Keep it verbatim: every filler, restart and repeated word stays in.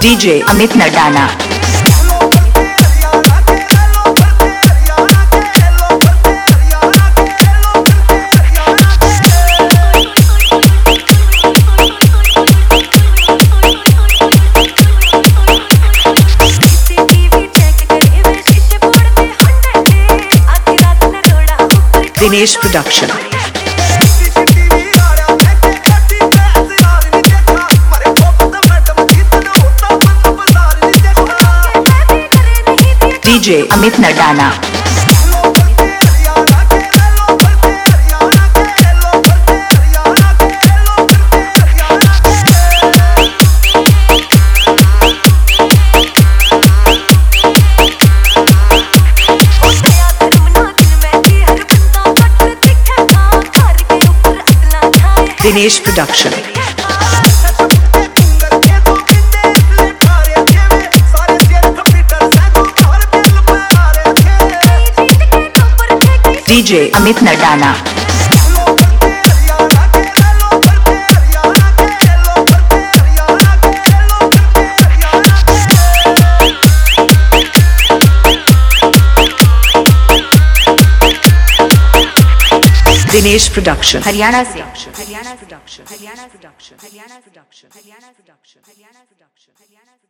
DJ Amit Nadana. Dinesh production. DJ Amit Nadana. Dinesh production. DJ Amit Nadana. Dinesh production Haryana से। Haryana production Haryana production Haryana production Haryana production Haryana production Haryana